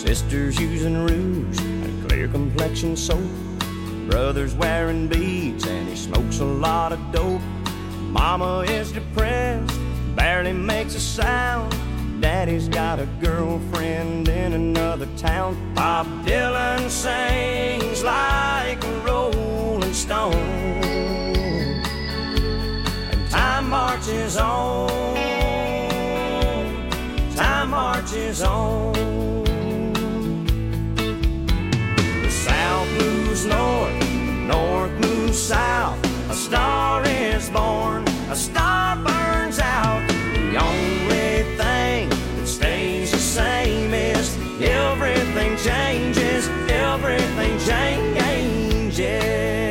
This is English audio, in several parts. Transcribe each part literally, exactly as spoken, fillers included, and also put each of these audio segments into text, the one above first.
Sisters using rouge and clear complexion soap. Brother's wearing beads and he smokes a lot of dope. Mama is depressed, barely makes a sound. Daddy's got a girlfriend in another town. Bob Dylan sings like a rolling stone, and time marches on, time marches on. The South moves north, north moves south. A star is born, a star burns out. The only thing that stays the same is everything changes, everything changes.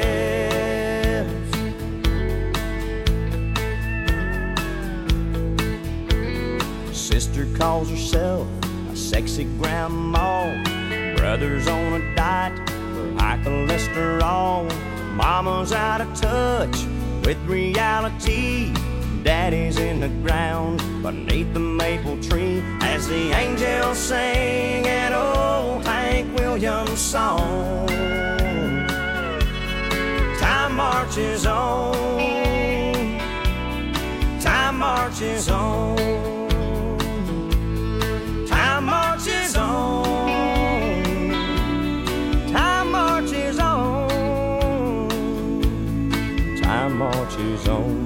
Sister calls herself a sexy grandma. Brother's on a diet for high cholesterol. Mama's out of touch with reality. Daddy's in the ground beneath the maple tree as the angels sing an old Hank Williams song. Time marches on, time marches on, time marches on, time marches on, time marches on.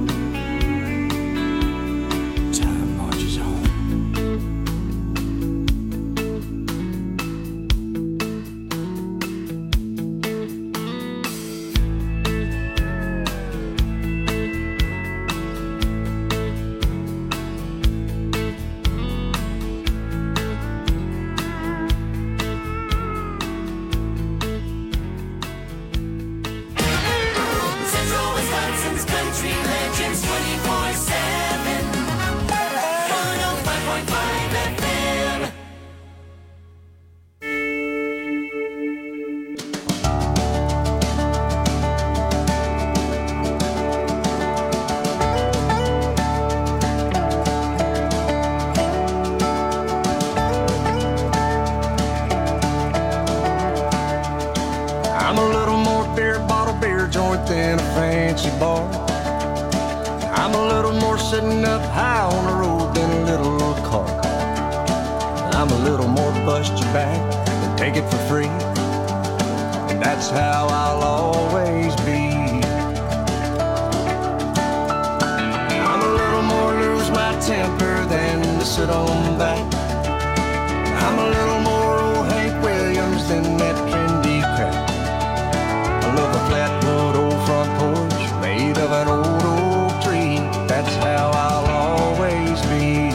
In a fancy bar, I'm a little more sitting up high on the road than a little old car. I'm a little more bust your back than take it for free, and that's how I'll always be. I'm a little more lose my temper than to sit on back. I'm a little more old Hank Williams than that trendy crap. I love a flatwood old front porch made of an old oak tree. That's how I'll always be.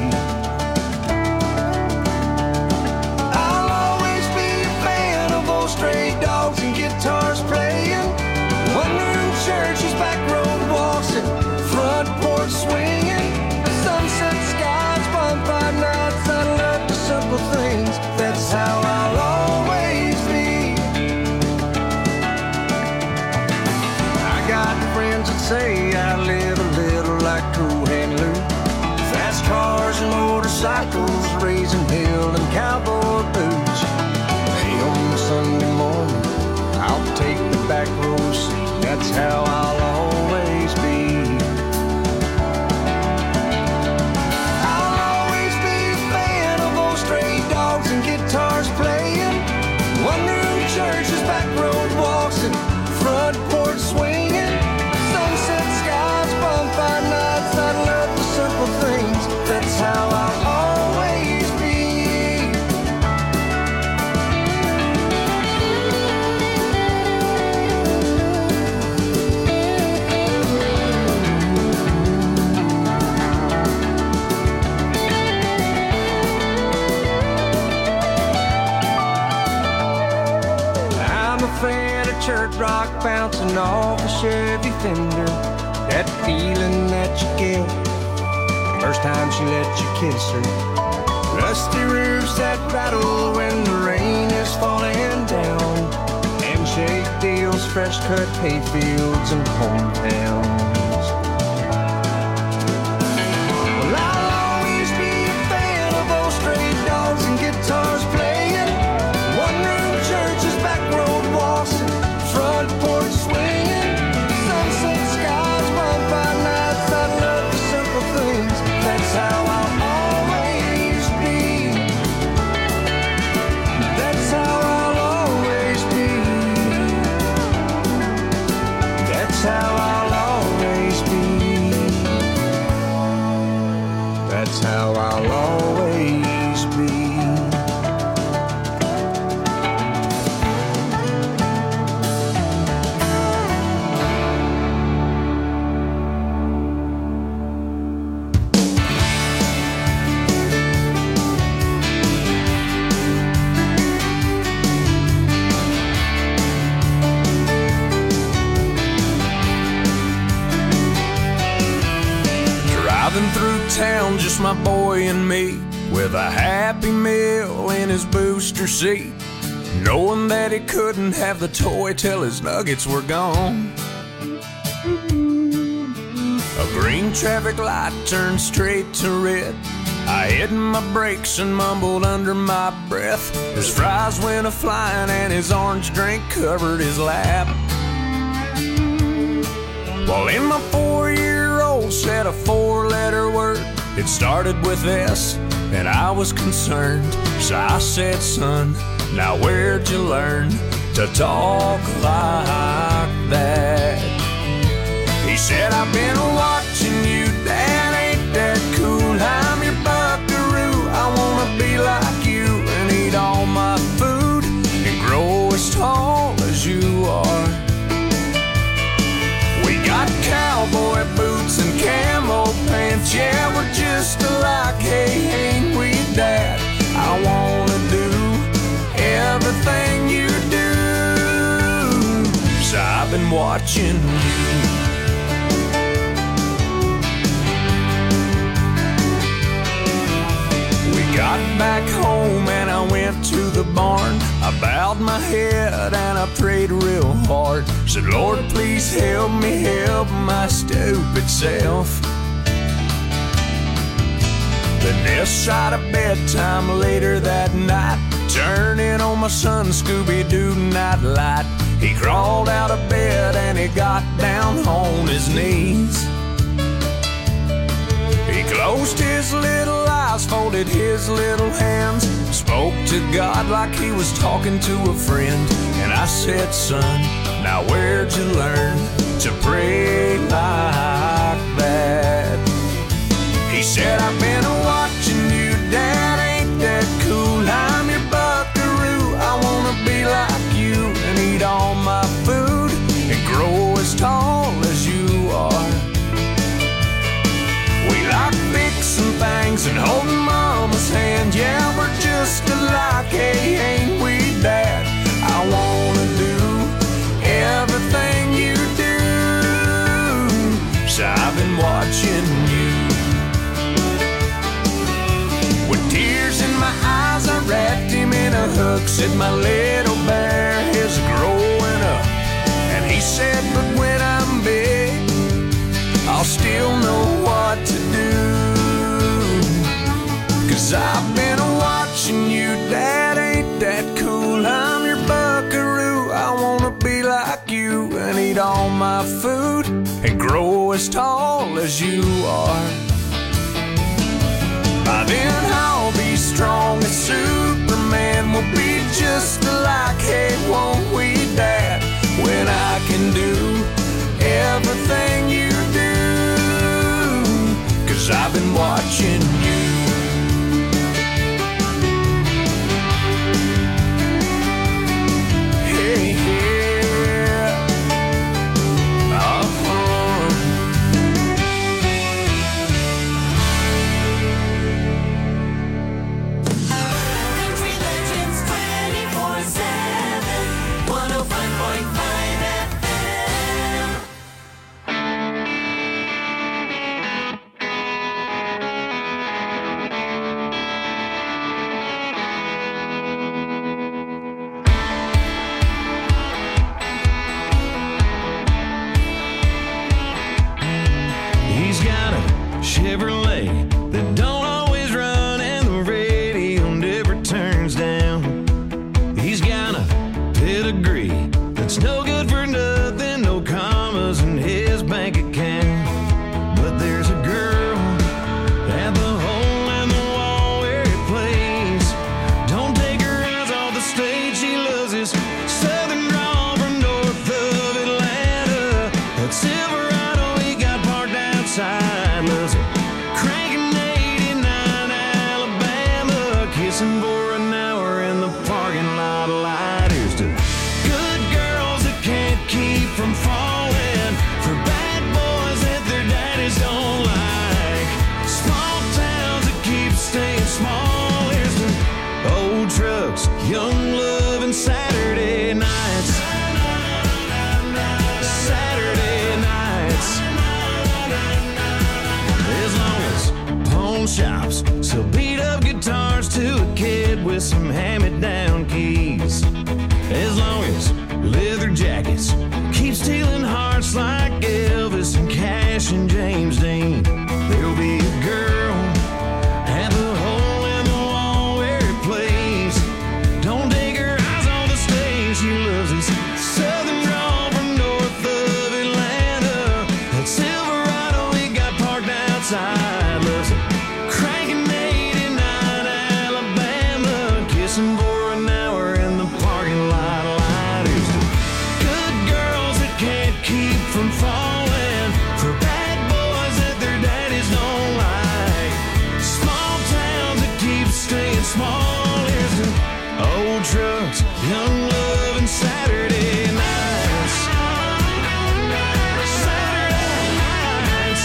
I'll always be a fan of old stray dogs and guitars playing, one-room churches, back road walks, and front porch swinging. Sunset skies, bonfire nights, I love the simple things. That's how I'll always be. Friends that say I live a little like Cool Hand Luke. Fast cars and motorcycles, raising hell and cowboy boots. Hey, on a Sunday morning, I'll take the back row seat. That's how I'll always be. I'll always be a fan of old stray dogs and guitars playing, one-room churches, back road walks, and front porch swinging. I love the simple things. That's how I'll always be. I'm a fan of church rock bouncing off a Chevy Fender. That feeling that you get first time she let you kiss her. Rusty roofs that rattle when the rain is falling down. Handshake deals, fresh cut hay fields and hometowns. Well, I'll always be a fan of old stray dogs and guitars playing, just my boy and me, with a Happy Meal in his booster seat, knowing that he couldn't have the toy till his nuggets were gone. A green traffic light turned straight to red. I hit my brakes and mumbled under my breath. His fries went a-flying and his orange drink covered his lap. Well, in my four-year-old said a four-letter word. It started with S, and I was concerned. So I said, son, now where'd you learn to talk like that? He said, I've been watching you, Dad, ain't that cool? I'm your buckaroo, I wanna be like you and eat all my food and grow as tall as you are. We got cowboy boots and camo pants, yeah, we're just alike, hey, ain't we, Dad? I wanna do everything you do, so I've been watching you. Got back home and I went to the barn. I bowed my head and I prayed real hard. Said, Lord, please help me help my stupid self. Then this side of bedtime later that night, turning on my son Scooby-Doo night light. He crawled out of bed and he got down on his knees. He closed his little eyes, folded his little hands, spoke to God like he was talking to a friend. And I said, son, now where'd you learn to pray like that? He said, I've been watching you, Dad, ain't that cool? I'm your buckaroo, I wanna be like you and eat all my food and grow as tall as you are. We like fixing things and holding Mama's hand. Yeah, we're just alike, hey, ain't we, Dad? I wanna do everything you do, so I've been watching you. With tears in my eyes, I wrapped him in a hook. Said my little bear is growing up. And he said, but when I'm big, I'll still know what to do. Cause I've been watching you, Dad, ain't that cool? I'm your buckaroo, I wanna be like you and eat all my food and grow as tall as you are. By then I'll be strong as Superman, we'll be just alike, hey, won't we, Dad? When I can do everything you do, cause I've been watching you. Hey, yeah. Uh-huh. Country Legends twenty-four seven, one oh five point five F M. He's got a Chevrolet that don't always run and the radio never turns down. He's got a pedigree that's no good for nothing, no commas in his bank account. But there's a girl at the hole in the wall where he plays. Don't take her eyes off the stage, she loves his southern drawl from north of Atlanta. That Silverado he got parked outside, loves it cranking eighty-nine Alabama, kissing for an hour in the parking lot light. Here's to good girls that can't keep from falling, for bad boys that their daddies don't like, small towns that keep staying small. Here's to old trucks, young love, and Saturday nights. Saturday nights. As long as pawn shop with some hand-me-down keys. As long as leather jackets keep stealing hearts like Elvis and Cash and James Dean, there'll be a girl at the hole in the wall where it plays. Don't take her eyes on the stage. She loves this southern drawl from north of Atlanta. That Silverado we got parked outside. Loves it cranking eighty-nine Alabama, kissing for an hour in the parking lot. Lighters to good girls that can't keep from falling for bad boys that their daddies don't like. Small towns that keep staying small. Here's to old trucks, young love, and Saturday nights. Saturday nights.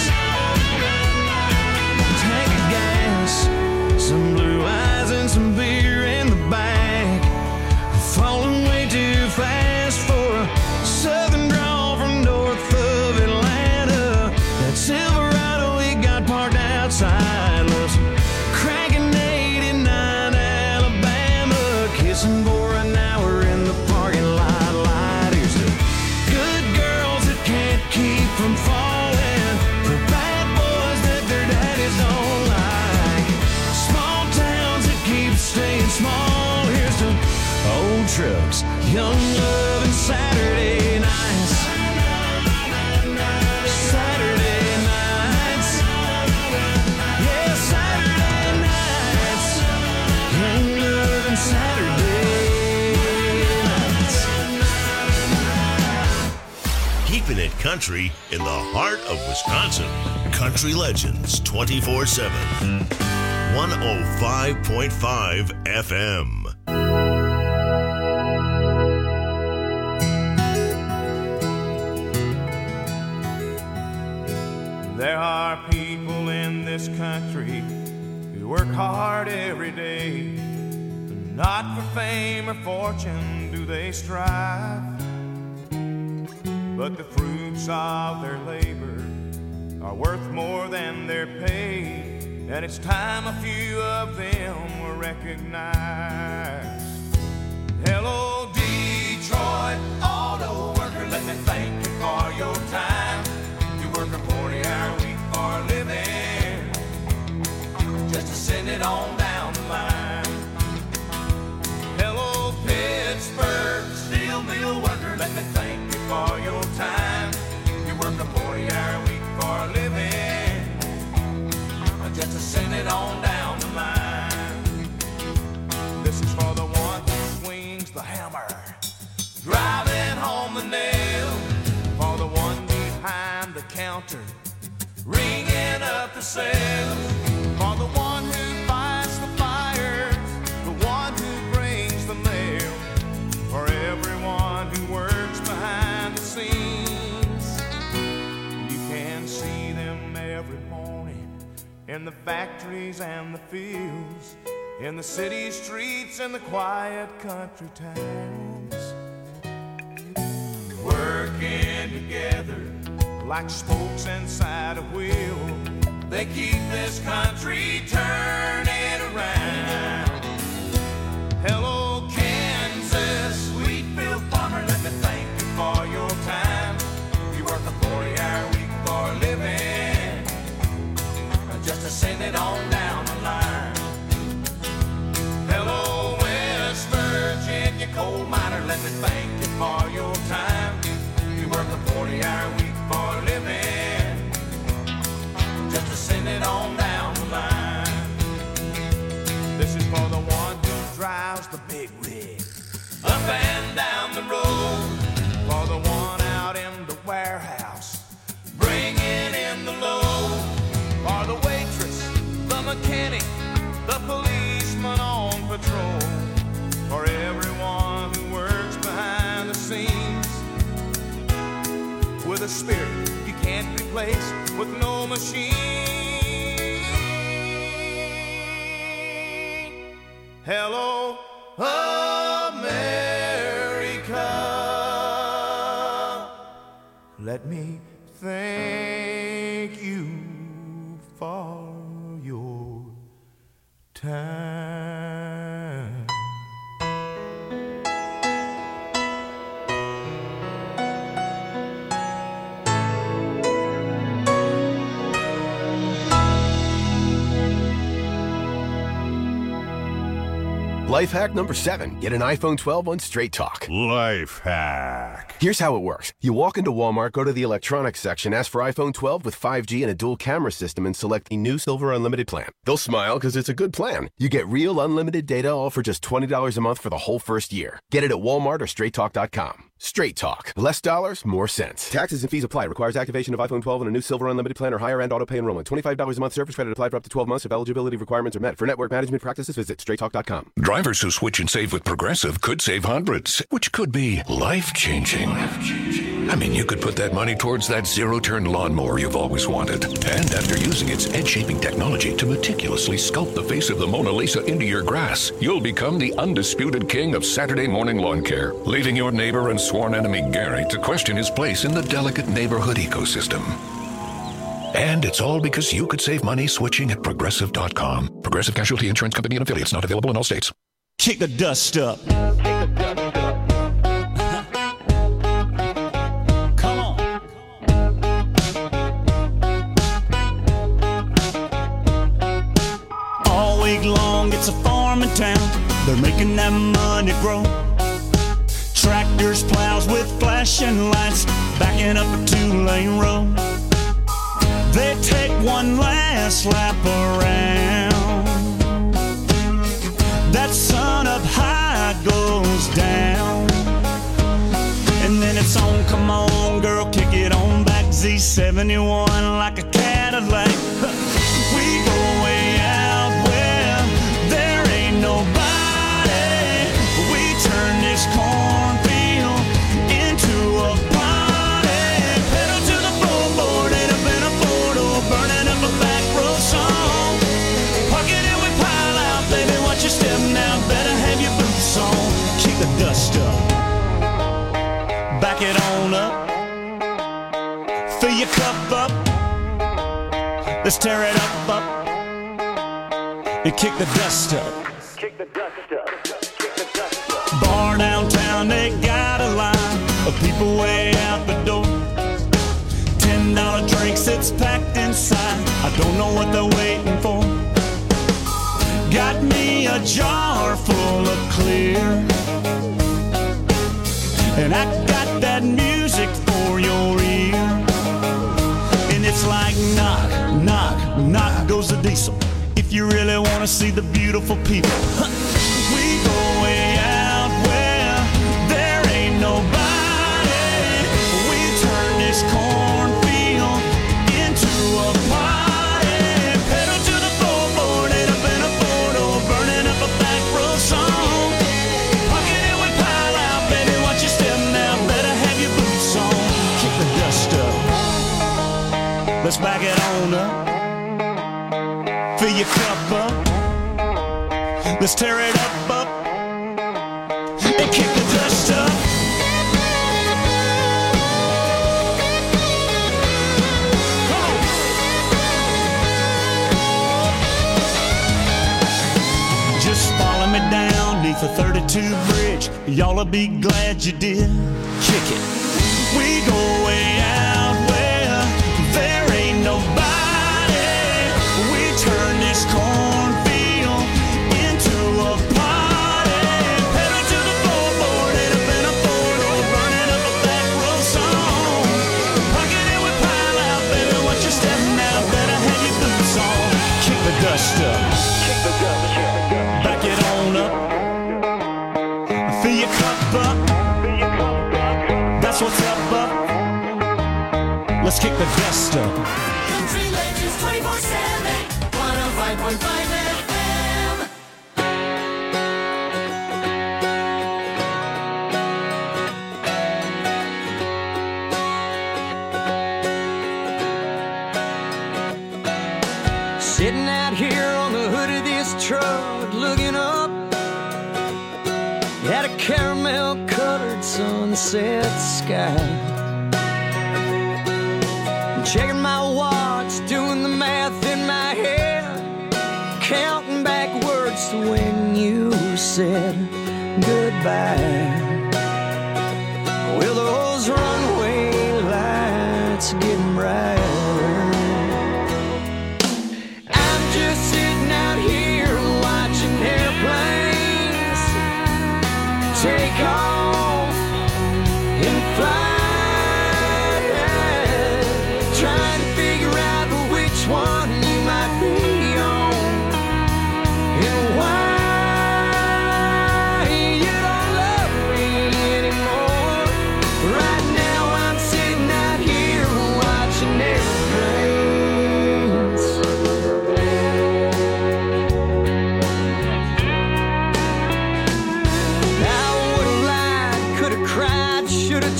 Tank of gas, some blue eyes, and some beer in the back. Falling way too fast for a southern drawl from north of Atlanta. That Silverado we got parked outside. Loves cranking eighty-nine Alabama, kissing for an hour in the parking lot. Lighters to good girls that can't keep from falling for bad boys that their daddies don't like. Small towns that keep staying small. Here's to old trucks, young love, and Saturday nights. Saturday nights. Yeah, Saturday nights. Young love and Saturday nights. Keeping it country in the heart of Wisconsin. Country Legends twenty-four seven. one oh five point five F M. There are people in this country who work hard every day. Not for fame or fortune do they strive, but the fruits of their labor are worth more than their pay, and it's time a few of them were recognized. Hello, Detroit auto worker, let me thank you for your time. You work a forty-hour week for a living, just to send it on down the line. Hello, Pittsburgh steel mill worker, let me thank you for your time. You work a forty-hour week for a living, just to send it on down the line. This is for the one who swings the hammer, driving home the nail. For the one behind the counter, ringing up the sales. For the one who fights the fires, the one who brings the mail. For everyone who works behind the scenes, you can see them every morning in the factories and the fields, in the city streets and the quiet country towns, working together like spokes inside a wheel. They keep this country turning around. Hello, Kansas, Wheatfield farmer, let me thank you for your time. You work a forty-hour week for a living, just to send it on down the line. Hello, West Virginia coal miner, let me thank you for your time. You work a forty-hour week for a living, just to send it on down the line. This is for the one who drives the big rig up and down the road. For the one out in the warehouse, bringing in the load. For the waitress, the mechanic, the policeman on patrol. For everyone who works behind the scenes, with a spirit you can't replace with no machine. Hello, America. Let me thank you for your time. Life hack number seven. Get an iPhone twelve on Straight Talk. Life hack. Here's how it works. You walk into Walmart, go to the electronics section, ask for iPhone twelve with five G and a dual camera system, and select the new Silver Unlimited plan. They'll smile because it's a good plan. You get real unlimited data all for just twenty dollars a month for the whole first year. Get it at Walmart or straight talk dot com. Straight Talk. Less dollars, more sense. Taxes and fees apply. Requires activation of iPhone twelve and a new Silver Unlimited plan or higher end auto pay enrollment. twenty-five dollars a month service credit applied for up to twelve months if eligibility requirements are met. For network management practices, visit straight talk dot com. Drivers who switch and save with Progressive could save hundreds, which could be life-changing. I mean, you could put that money towards that zero-turn lawnmower you've always wanted. And after using its edge-shaping technology to meticulously sculpt the face of the Mona Lisa into your grass, you'll become the undisputed king of Saturday morning lawn care, leaving your neighbor and sworn enemy Gary to question his place in the delicate neighborhood ecosystem. And it's all because you could save money switching at Progressive dot com. Progressive Casualty Insurance Company and affiliates, not available in all states. Kick the dust up. Come on. All week long, it's a farming town. They're making that money grow. Tractors, plows with flashing lights, backing up a two-lane road. They take one last lap around. That sun up high goes down. And then it's on, come on girl, kick it on back. Z seventy-one like a Cadillac. We go way out where there ain't nobody. We turn this cornfield into a party. Pedal to the floorboard, ain't up in a photo, burning up a back row song. Park it and we pile out, baby, watch your step now, better have your boots on. Kick the dust up, back it on up, fill your cup up, let's tear it up, up, and kick the dust up. Kick the dust up, kick the dust up. Bar downtown, they got a line of people way out the door. Ten dollar drinks, it's packed inside, I don't know what they're waiting for. Got me a jar full of clear, and I got that music for your ear. And it's like knock, knock, knock goes the diesel. If you really want to see the beautiful people, we go way out where there ain't nobody. We turn this cornfield into a party. Pedal to the floorboard, ain't up in a photo, burning up a back row song. Pocket it, we pile out, baby, watch your step now, better have your boots on. Kick the dust up, let's back it on up, fill your cup up, let's tear it up, up, and kick the dust up. Come on. Just follow me down neath the thirty-two bridge, y'all'll be glad you did. Kick it. We go way out where there ain't nobody. We turn this cornfield into a party. Pedal to the floorboard, ain't up in a photo, burning up a back row song. Pocket it, we pile out, baby, watch your step now, better have your boots on. Kick the dust up, back it on up, fill your cup up, that's what's up, up. Let's kick the dust up. Country Legends twenty-four seven, one oh five point five F M. Sitting out here on the hood of this truck, looking up at a caramel-colored sunset sky. Checking my watch, doing the math in my head, counting backwards to when you said goodbye. Well, those runway lights are getting brighter. I'm just sitting out here watching airplanes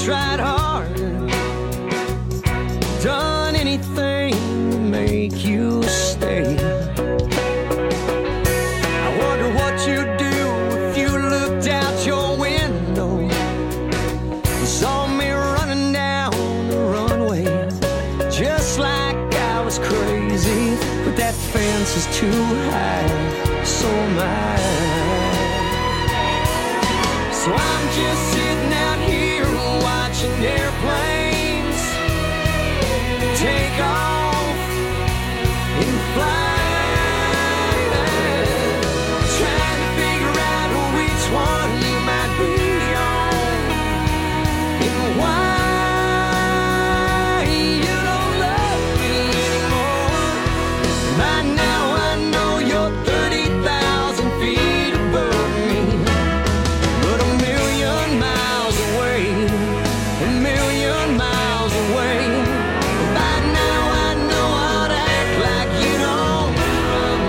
tried hard, done anything to make you stay. I wonder what you'd do if you looked out your window and saw me running down the runway, just like I was crazy. But that fence is too high, so am I. So I'm just sitting out here watching airplanes take off and fly, trying to figure out which one you might be on and why you don't love me anymore. By now I know you're thirty thousand feet above me, but a million miles away, a million miles away. By now I know how to act like you don't love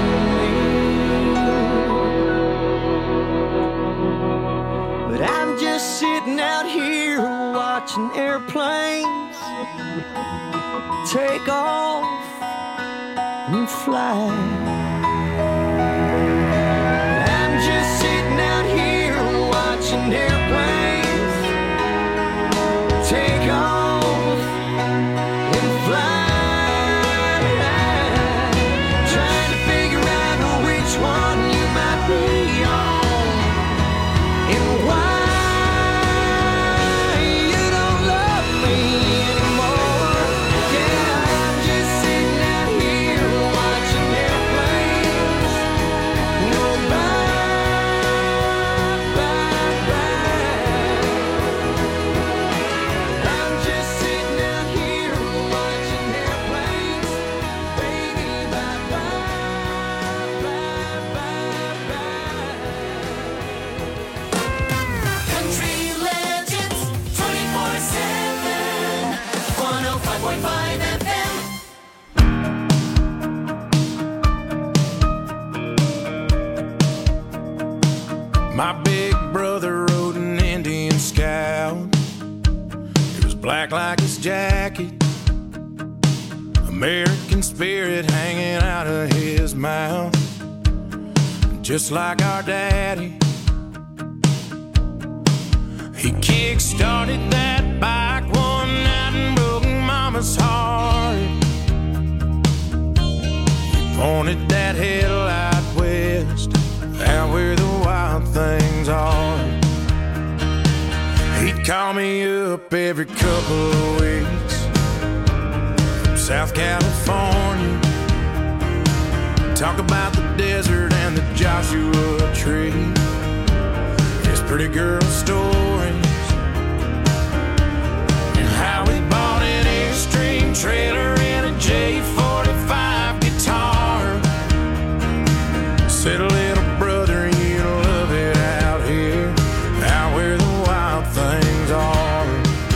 me. But I'm just sitting out here watching airplanes take off and fly. I'm just sitting out here watching airplanes take off and fly, trying to figure out which one you might be on and why you don't love me anymore. Yeah, I'm just sitting out here watching airplanes go by, by, by. I'm just sitting out here watching airplanes, baby, bye, bye, bye, bye, bye. Country Legends twenty-four seven, one oh five point five F M. My big brother rode an Indian Scout. It was black like his jacket, American spirit hanging out of his mouth, just like our daddy. He kick-started that bike one night and broke Mama's heart. He pointed that headlight west, out where the wild things are. He'd call me up every couple of weeks from South California, talk about the desert and the Joshua Tree, his pretty girl stories, and how he bought an Airstream trailer and a J forty-five guitar. Said, little brother, you love it out here, out where the wild things are.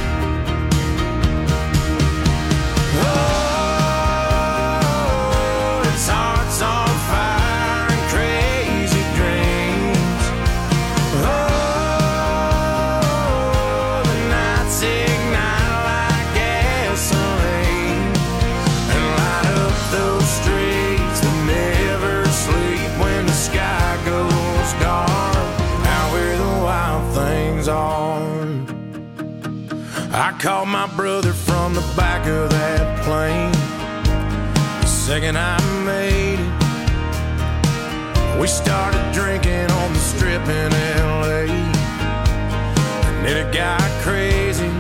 Oh, his heart's on fire and crazy dreams. Oh, the nights ignite like gasoline and light up those streets that never sleep when the sky goes dark, out where the wild things are. I called my brother from the back of that plane the second I made it. We started drinking on the strip in L A, and then it got crazy.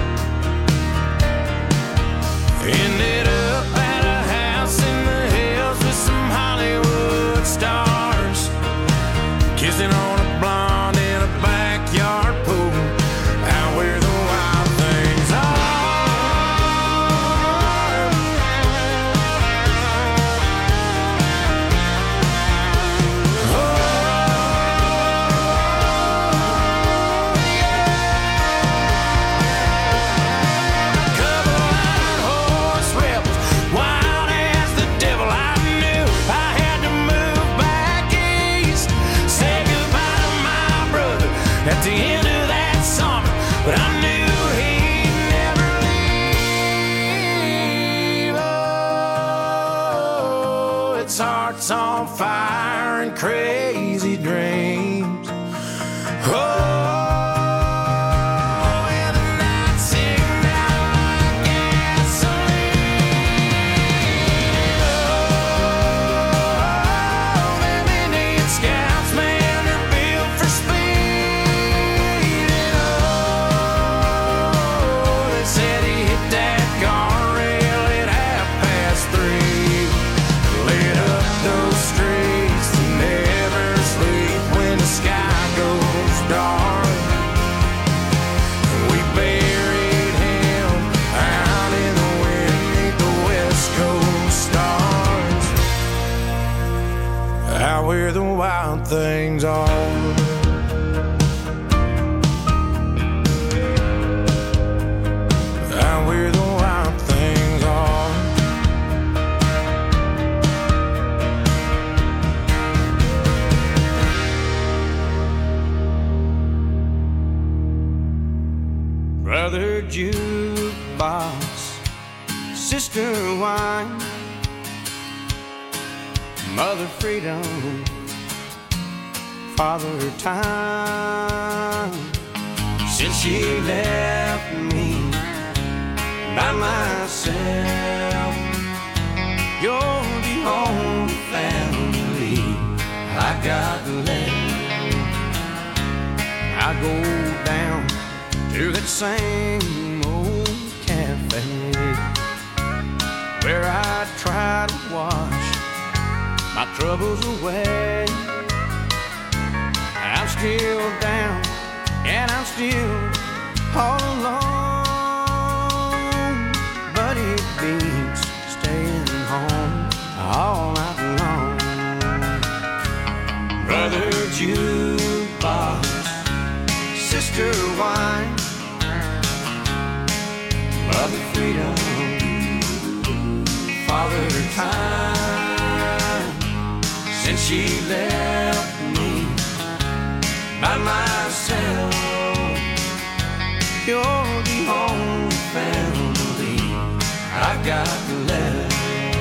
Ended up at a house in the hills with some Hollywood stars, kissing on a blonde in a backyard pool, out where the wild things are. Oh, yeah. A couple white horse rebels, wild as the devil. I knew I had to move back east, say goodbye to my brother at the end of that summer, but I knew he Where the wild things are. Out where the wild things are. Brother jukebox, sister wine, mother freedom, father time. Since she left me by myself, you're the only family I got left. I go down to that same old cafe where I try to wash my troubles away. I'm still down and I'm still all alone, but it beats staying home all night long. Brother jukebox, sister wine, mother freedom, father time. Since she left me by myself, you're the only family I've got left.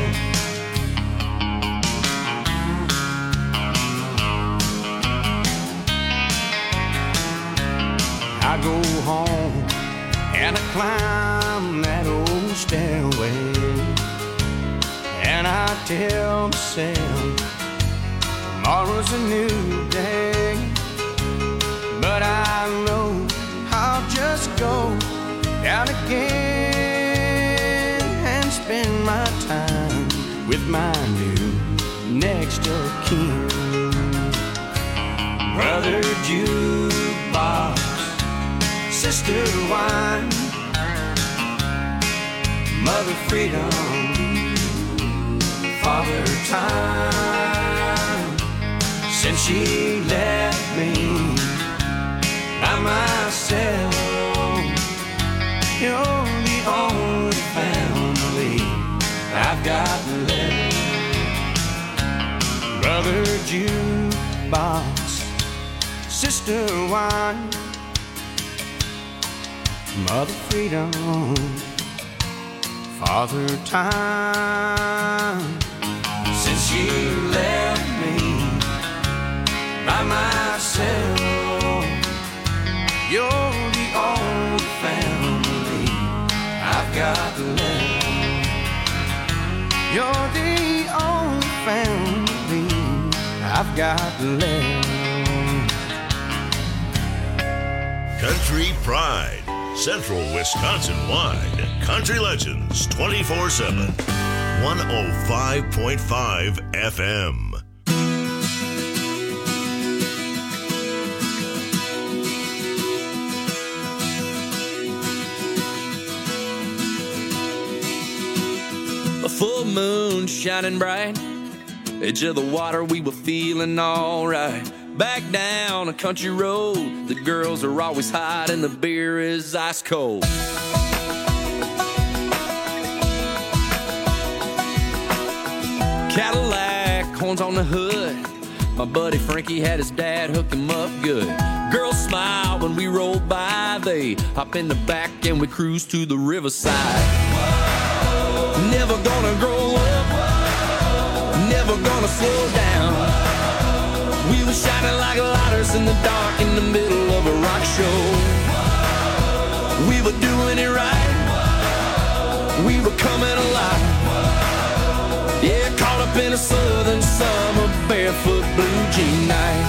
I go home and I climb that old stairway, and I tell myself tomorrow's a new day. But I know I'll just go down again and spend my time with my new next of kin. Brother jukebox, sister wine, mother freedom, father time. Since she left me by myself, you're the only family I've got left. Brother jukebox, sister wine, mother freedom, father time. Since she left me by myself, you're the only family I've got left. You're the only family I've got left. Country Pride, Central Wisconsin wide. Country Legends twenty-four seven. one oh five point five F M. A full moon shining bright, edge of the water, we were feeling alright. Back down a country road, the girls are always hot and the beer is ice cold. Cadillac, horns on the hood, my buddy Frankie had his dad hook him up good. Girls smile when we roll by, they hop in the back and we cruise to the riverside. Whoa. Never gonna grow up, whoa. Never gonna slow down. We were shining like lighters in the dark in the middle We were doing it right. We were coming alive. Yeah, caught up in a southern summer barefoot blue jean night.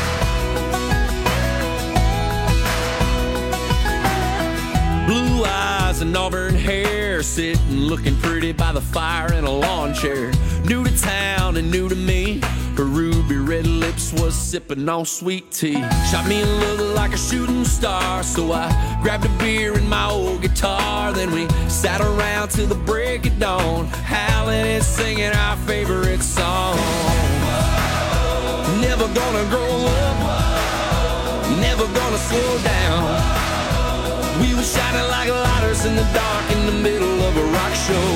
Blue eyes and auburn hair, sitting looking pretty by the fire in a lawn chair. New to town and new to me, her ruby red lips was sipping on sweet tea. Shot me a look like a shooting star, so I grabbed a beer and my old guitar. Then we sat around till the break of dawn, howling and singing our favorite song. Never gonna grow up, never gonna slow down. We were shining like lighters in the dark in the middle of a rock show.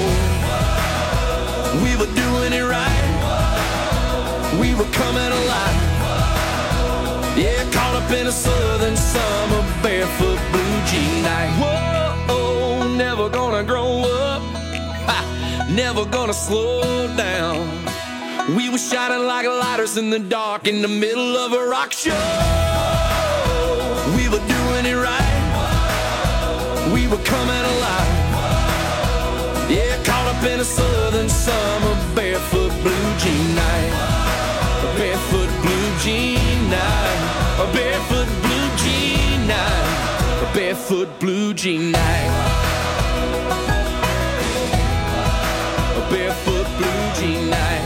We were doing it right. We were coming alive. Yeah, caught up in a southern summer barefoot blue jean night. Whoa, never gonna grow up, ha, never gonna slow down. We were shining like lighters in the dark in the middle of a rock show. We were doing it right. We were coming alive. Yeah, caught up in a southern summer barefoot blue jean night. A barefoot blue jean night. A barefoot blue jean night. A barefoot blue jean night. A barefoot blue jean night.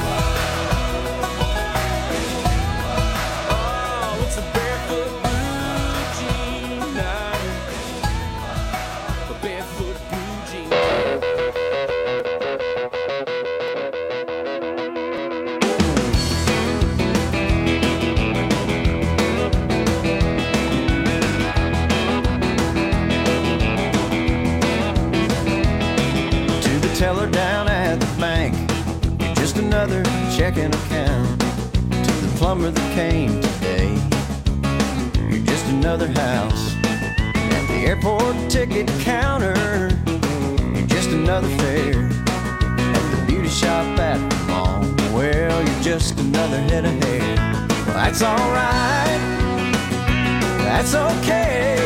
Oh, it's a barefoot blue jean night. A barefoot blue jean night. Teller down at the bank, you're just another checking account. To the plumber that came today, you're just another house. At the airport ticket counter, you're just another fare. At the beauty shop at the mall, well, you're just another head of hair. Well, that's alright, that's okay.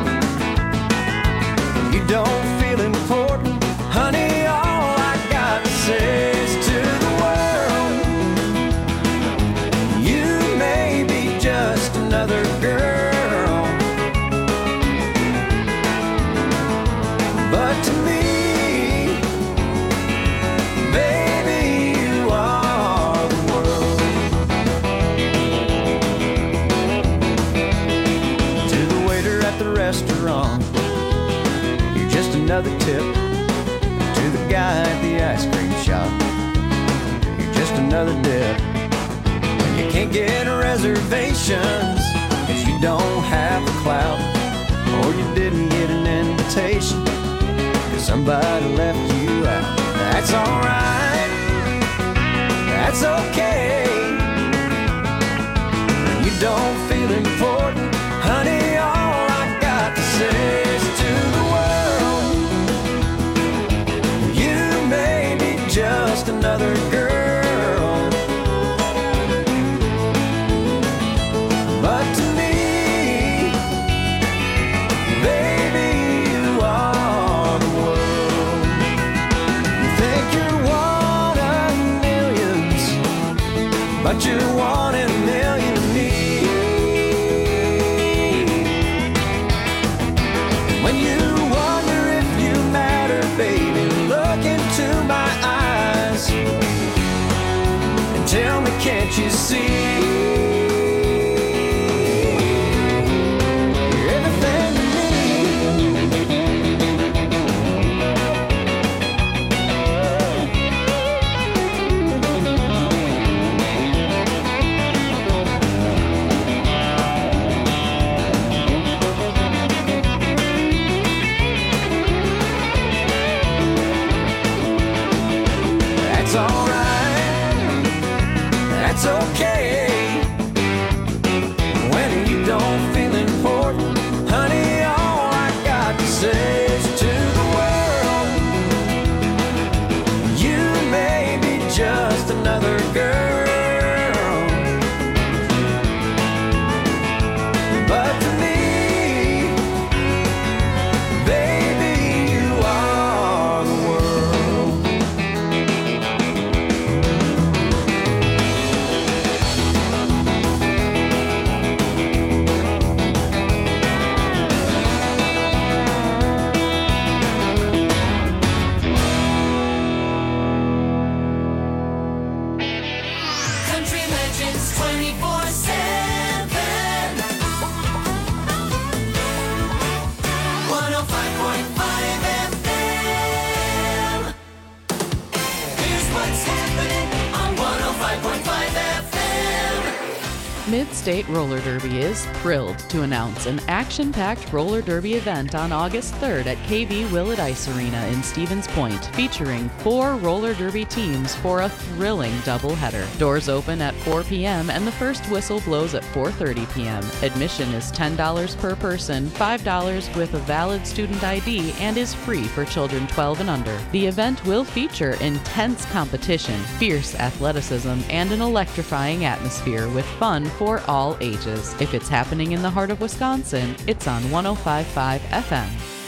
You don't feel important, honey. Says to the world, you may be just another girl, but to me, baby, you are the world. To the waiter at the restaurant, you're just another tip. To the guy at the ice cream shop, you're just another dip. When you can't get reservations, cause you don't have the clout, or you didn't get an invitation, cause somebody left you out. That's alright, that's okay. When you don't feel important, honey, all I got to say is to the world, you may be just another girl, but to me, baby, you are the world. You think you're one of millions, but you're one in a million to me. Mid-State Roller Derby is thrilled to announce an action-packed roller derby event on August third at K B Willett Ice Arena in Stevens Point, featuring four roller derby teams for a thrilling doubleheader. Doors open at four p.m. and the first whistle blows at four thirty p.m. Admission is ten dollars per person, five dollars with a valid student I D, and is free for children twelve and under. The event will feature intense competition, fierce athleticism, and an electrifying atmosphere with fun for all ages. If it's happening in the heart of Wisconsin, it's on one oh five point five F M.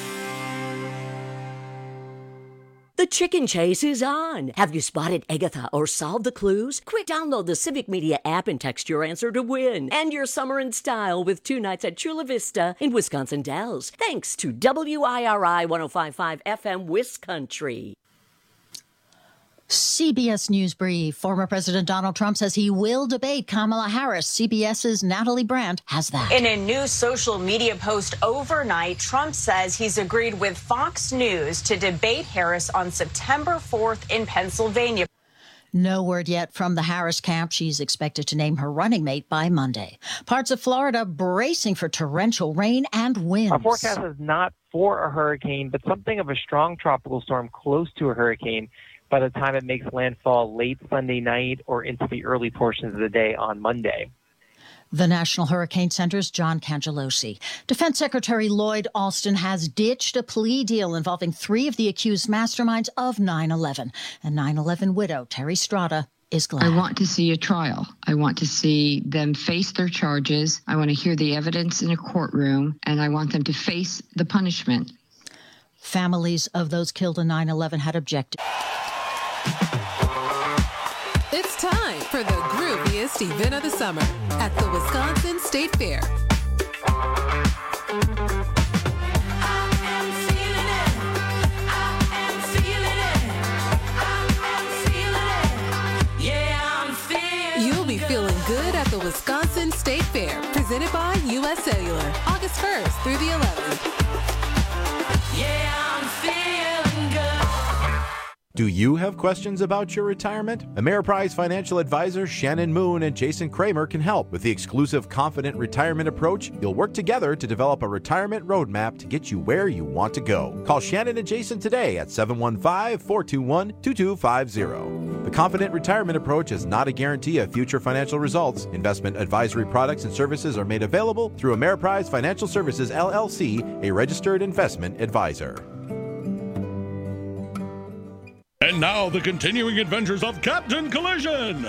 The Chicken Chase is on. Have you spotted Agatha or solved the clues? Quick, download the Civic Media app and text your answer to win. End your summer in style with two nights at Chula Vista in Wisconsin Dells. Thanks to W I R I one oh five point five F M Wiscountry. C B S News Brief. Former President Donald Trump says he will debate Kamala Harris. CBS's Natalie Brandt has that. In a new social media post overnight, Trump says he's agreed with Fox News to debate Harris on September fourth in Pennsylvania. No word yet from the Harris camp. She's expected to name her running mate by Monday. Parts of Florida bracing for torrential rain and winds. Our forecast is not for a hurricane, but something of a strong tropical storm close to a hurricane by the time it makes landfall late Sunday night or into the early portions of the day on Monday. The National Hurricane Center's John Cangelosi. Defense Secretary Lloyd Austin has ditched a plea deal involving three of the accused masterminds of nine eleven. And nine eleven widow Terry Strada is glad. I want to see a trial. I want to see them face their charges. I want to hear the evidence in a courtroom, and I want them to face the punishment. Families of those killed in nine eleven had objected. It's time for the grooviest event of the summer at the Wisconsin State Fair. You'll be feeling good at the Wisconsin State Fair, presented by U S Cellular, August first through the eleventh. Yeah, I'm feeling good. Do you have questions about your retirement? Ameriprise financial advisors Shannon Moon and Jason Kramer can help. With the exclusive Confident Retirement Approach, you'll work together to develop a retirement roadmap to get you where you want to go. Call Shannon and Jason today at seven one five, four two one, two two five zero. The Confident Retirement Approach is not a guarantee of future financial results. Investment advisory products and services are made available through Ameriprise Financial Services, L L C, a registered investment advisor. And now, the continuing adventures of Captain Collision.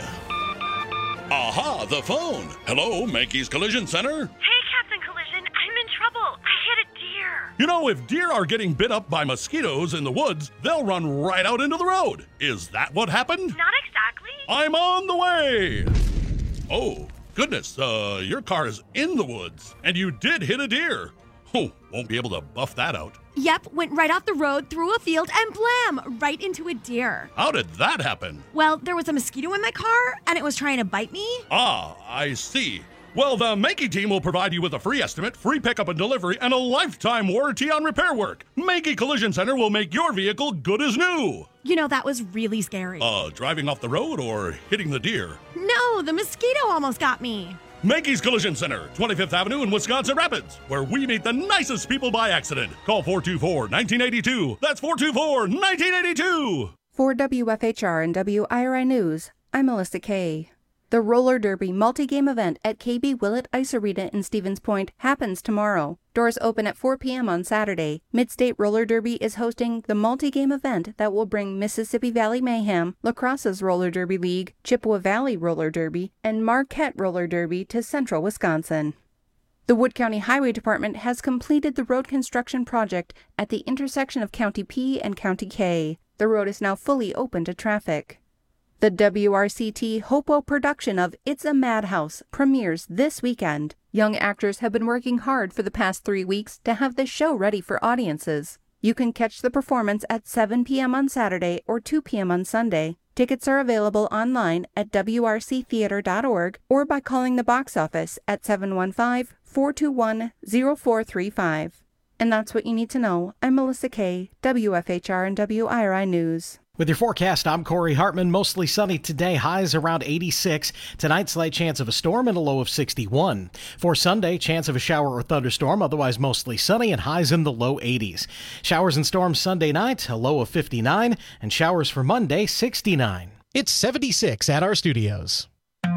Aha, the phone. Hello, Mankey's Collision Center. Hey, Captain Collision, I'm in trouble. I hit a deer. You know, if deer are getting bit up by mosquitoes in the woods, they'll run right out into the road. Is that what happened? Not exactly. I'm on the way. Oh, goodness, uh, your car is in the woods, and you did hit a deer. Oh, won't be able to buff that out. Yep, went right off the road, through a field, and blam, right into a deer. How did that happen? Well, there was a mosquito in my car, and it was trying to bite me. Ah, I see. Well, the Mankey team will provide you with a free estimate, free pickup and delivery, and a lifetime warranty on repair work. Mankey Collision Center will make your vehicle good as new. You know, that was really scary. Uh, driving off the road or hitting the deer? No, the mosquito almost got me. Mankey's Collision Center, twenty-fifth Avenue in Wisconsin Rapids, where we meet the nicest people by accident. Call four two four, one nine eight two. That's four two four, one nine eight two. For W F H R and W I R I News, I'm Melissa Kay. The Roller Derby multi-game event at K B Willett Ice Arena in Stevens Point happens tomorrow. Doors open at four p.m. on Saturday. Mid-State Roller Derby is hosting the multi-game event that will bring Mississippi Valley Mayhem, La Crosse's Roller Derby League, Chippewa Valley Roller Derby, and Marquette Roller Derby to central Wisconsin. The Wood County Highway Department has completed the road construction project at the intersection of County P and County K. The road is now fully open to traffic. The W R C T Hopo production of It's a Madhouse premieres this weekend. Young actors have been working hard for the past three weeks to have the show ready for audiences. You can catch the performance at seven p.m. on Saturday or two p.m. on Sunday. Tickets are available online at w r c theater dot org or by calling the box office at seven one five, four two one, zero four three five. And that's what you need to know. I'm Melissa Kay, W F H R and W I R I News. With your forecast, I'm Corey Hartman. Mostly sunny today, highs around eighty-six. Tonight, slight chance of a storm and a low of sixty-one. For Sunday, chance of a shower or thunderstorm, otherwise mostly sunny and highs in the low eighties. Showers and storms Sunday night, a low of fifty-nine, and showers for Monday, sixty-nine. It's seventy-six at our studios.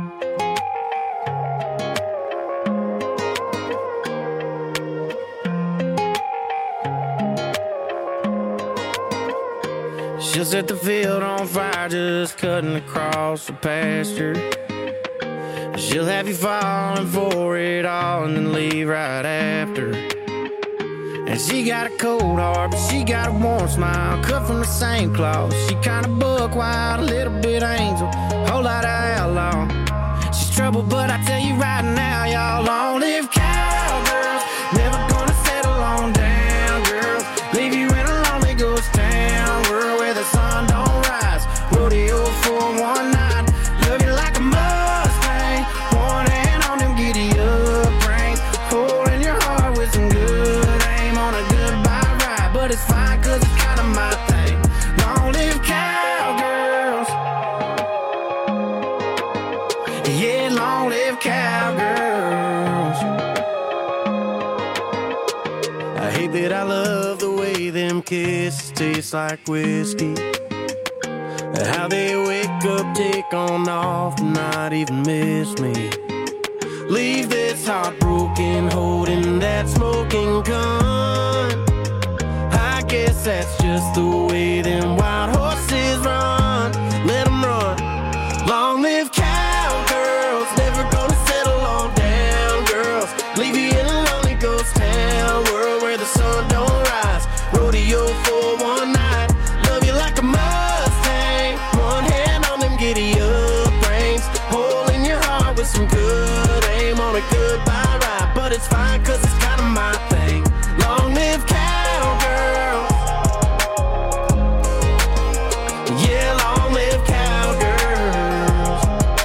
She'll set the field on fire just cutting across the pasture. She'll have you falling for it all and then leave right after. And she got a cold heart, but she got a warm smile, cut from the same cloth. She kinda buck wild, a little bit angel, whole lot of outlaw. She's trouble, but I tell you right now, y'all, long live cowgirls. Never gonna settle on down, girls. Leave you in a lonely ghost town, world where the sun don't rise. Rodeo for one night, love you like a Mustang. One hand on them giddy up reins, holding your heart with some good aim on a goodbye ride. But it's fine, cause it's kinda my thing. Long live cowgirls. Yeah, long live cowgirls. I hate that I love the way them kisses taste like whiskey. How they wake up, take on off, not even miss me. Leave this heartbroken, holding that smoking gun. I guess that's just the way them wild horses run. Let them run. Long live cowgirls, never gonna settle on down, girls. Leave you in a lonely ghost town, world where the sun don't rise. Rodeo for one night, love you like a Mustang. One hand on them giddy up reins, holding your heart with some good aim on a goodbye ride. But it's fine, cause it's kinda my thing. Long live cowgirls. Yeah, long live cowgirls.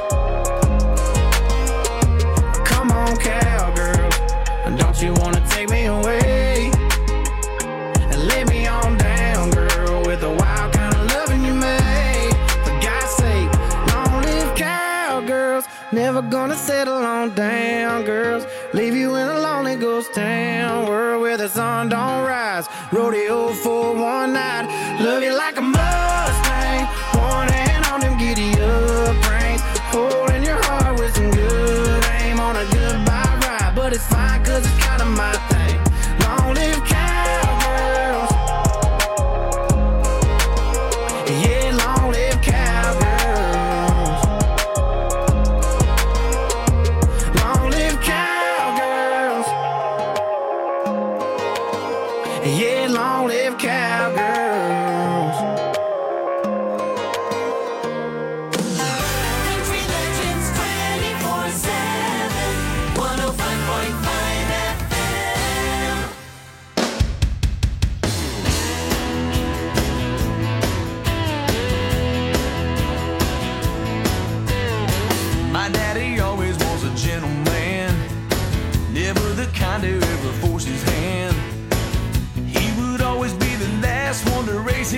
Come on, cowgirls, don't you wanna take me away and lay me on down, girl, with the wild kind of loving you made. For God's sake, long live cowgirls. Never gonna settle on down, girls. Leave you in a lonely ghost town, world where the sun don't rise. Rodeo for one night, love you like a Mustang. One hand on them giddy up reins, holding your heart with some good aim on a goodbye ride. But it's fine, cause it's kinda my thing. Long live cowgirls. Yeah, long live cowgirls. Long live cowgirls. Yeah, long live cowgirls. Country Legends twenty-four seven, one oh five point five F M. My daddy always was a gentleman, never the kind to ever force his hand. He would always be the last one to raise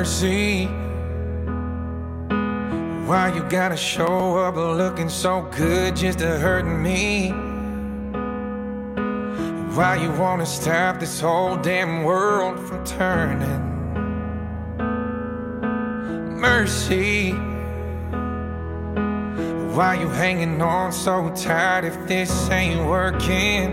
mercy. Why you gotta show up looking so good just to hurt me? Why you wanna stop this whole damn world from turning? Mercy. Why you hanging on so tight if this ain't working?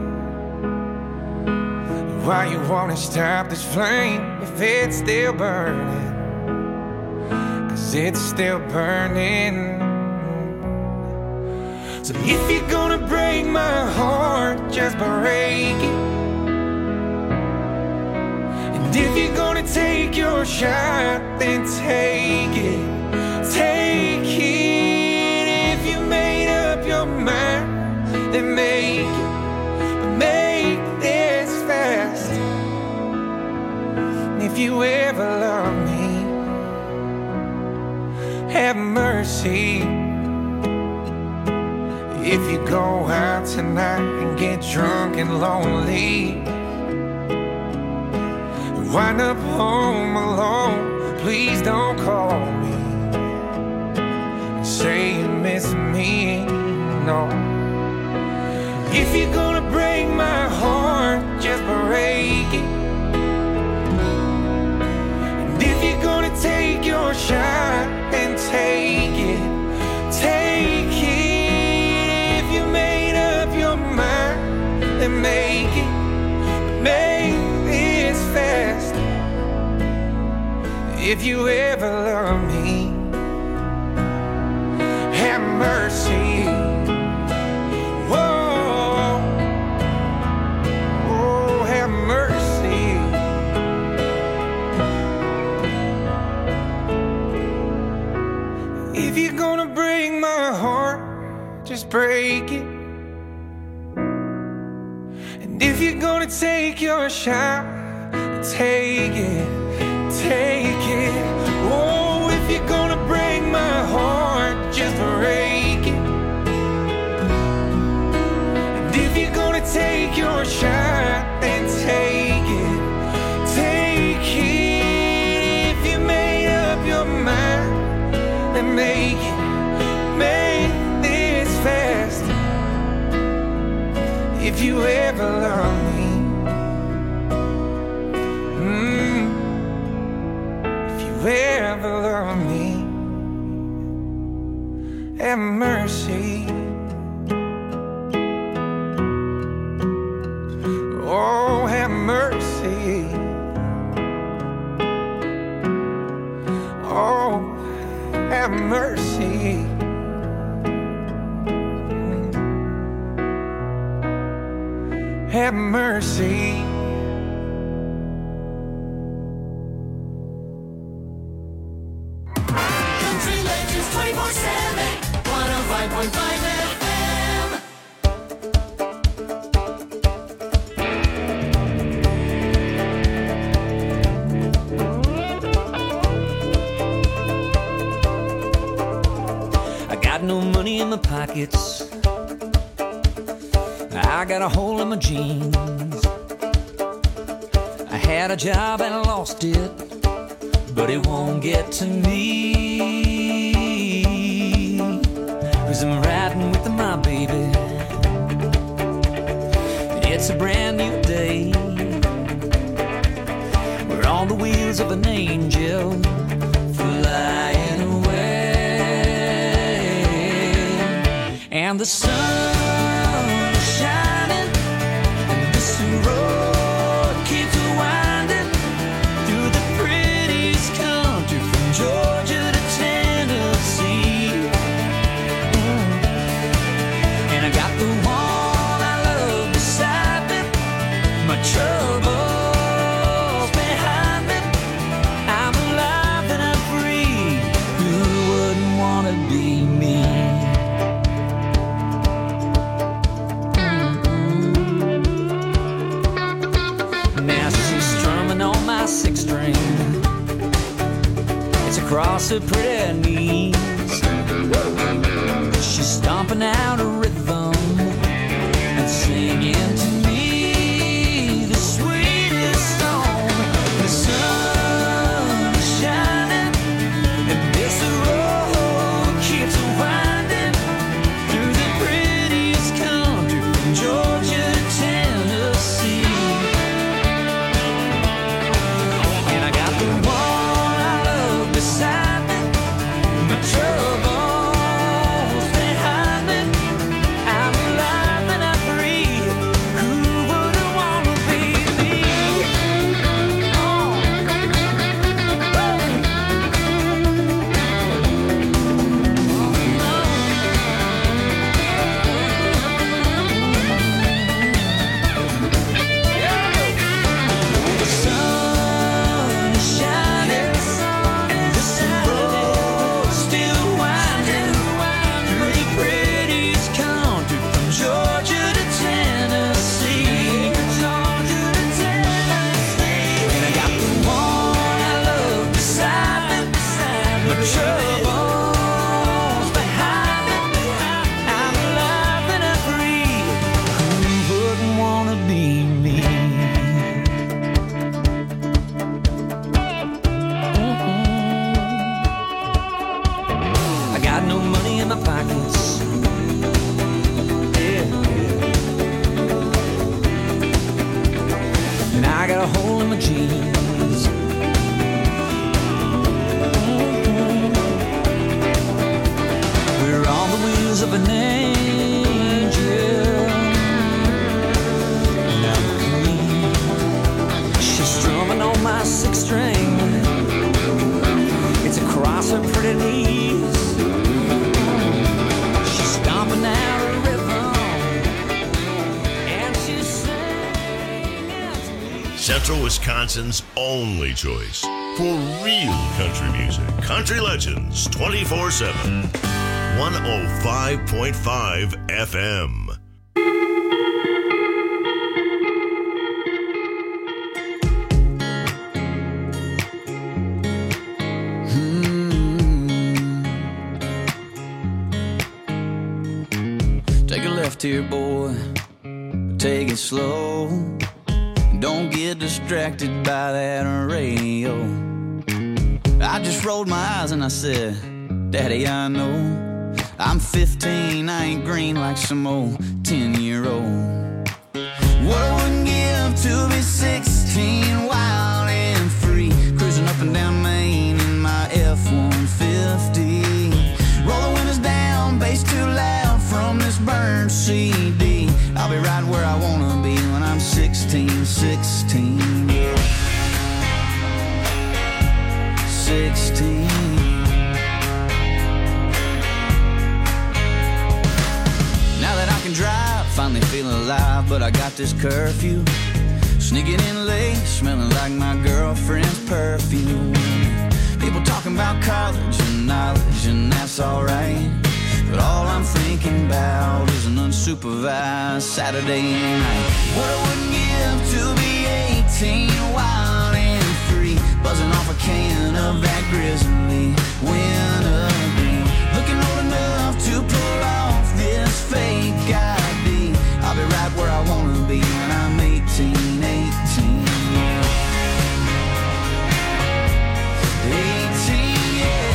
Why you wanna stop this flame if it's still burning? Cause it's still burning. So if you're gonna break my heart, just break it. And if you're gonna take your shot, then take it. Take it. If you made up your mind, then make it. But make this fast. And if you ever love me, have mercy. If you go out tonight and get drunk and lonely, wind up home alone, please don't call me and say you miss me, no. If you're gonna break my heart, just break it. And if you're gonna take your shot, then take it, take it. If you made up your mind, then make it, make this fast. If you ever love me, have mercy. Whoa, oh, have mercy. If you're gonna break my heart, just break it. And if you're gonna take your shot, take it, take it. Oh, if you're gonna break my heart, just break it. And if you're gonna take your shot, then take it, take it. If you made up your mind, then make it, make this fast. If you ever love me, mm, if you ever love me, have mercy. Oh, have mercy. Oh, have mercy. Have mercy. Country Legends twenty-four seven, one oh five point five F M. I got no money in my pockets. I got a hole in my jeans. I had a job and I lost it, but it won't get to me. Cause I'm riding with my baby. It's a brand new day. We're on the wheels of an angel flying away. And the sun shining, and this road keeps winding through the prettiest country from Georgia to Tennessee. Mm. And I got the one I love beside me, my troubles behind me. I'm alive and I'm free. Who wouldn't want to be me? Six string, it's across her pretty knees. She's stomping out a rhythm and singing to me the sweetest song. The sun is shining. of an angel. Now clean. She's strumming on my six string. It's across her pretty knees. She's stomping out a rhythm, and she's singing. Central Wisconsin's only choice for real country music. Country Legends twenty-four seven. one oh five point five F M. Take a left here, boy. Take it slow. Don't get distracted by that radio. I just rolled my eyes and I said, Daddy, I know I'm fifteen, I ain't green like some old ten-year-old. What I wouldn't give to be sixteen, wild and free, cruising up and down Main in my F one fifty. Roll the windows down, bass too loud from this burned C D. I'll be right where I wanna be when I'm sixteen, sixteen, yeah. sixteen. Now that I can drive, finally feeling alive, but I got this curfew. Sneaking in late, smelling like my girlfriend's perfume. People talking about college and knowledge, and that's alright. But all I'm thinking about is an unsupervised Saturday night. What I wouldn't give to be eighteen, wild and free, buzzing off a can of that grizzly wintergreen. Looking old enough to pull off this fake I D. I'll be right where I wanna be when I'm eighteen, eighteen, yeah. eighteen, yeah.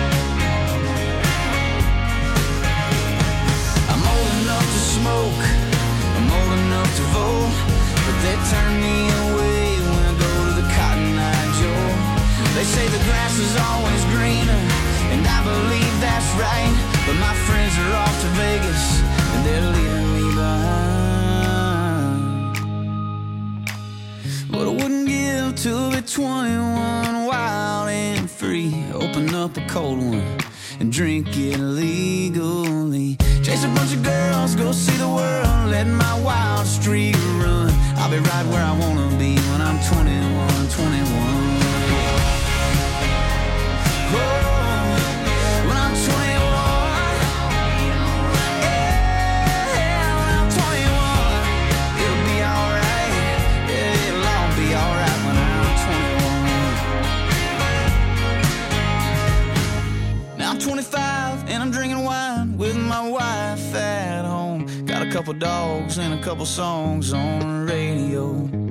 I'm old enough to smoke, I'm old enough to vote, but they turn me away when I go to the Cotton Eye Joe. They say the grass is always greener, and I believe that's right, but my friends are off to Vegas, and they're leaving me behind. What I wouldn't give to be twenty-one, wild and free, open up a cold one and drink it legally. Chase a bunch of girls, go see the world, let my wild streak run. I'll be right where I wanna be when I'm twenty-one, twenty-one. Oh, when I'm twenty-one, yeah, when I'm twenty-one, it'll be alright, yeah, it'll all be alright when I'm twenty-one. Now I'm twenty-five and I'm drinking wine with my wife at home. Got a couple dogs and a couple songs on the radio.